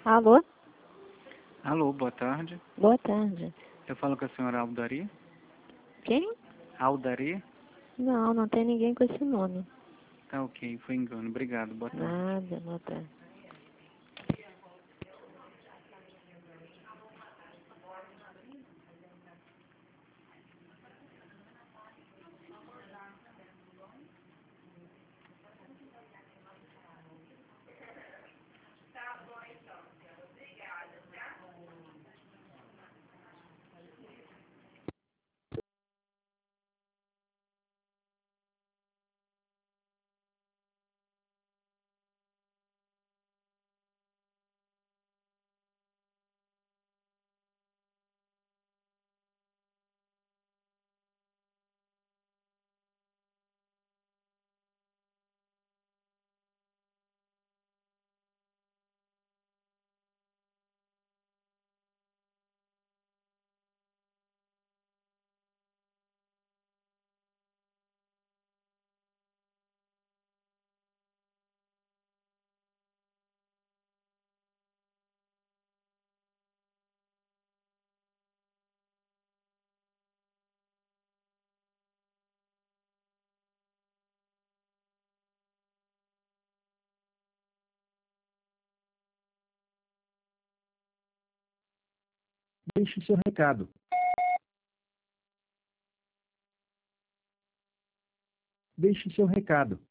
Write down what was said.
Alô? Alô, boa tarde. Boa tarde. Eu falo com a senhora Aldari? Quem? Aldari? Não, não tem ninguém com esse nome. Tá ok, foi engano. Obrigado, boa tarde. Nada, boa tarde. Deixe seu recado. Deixe seu recado.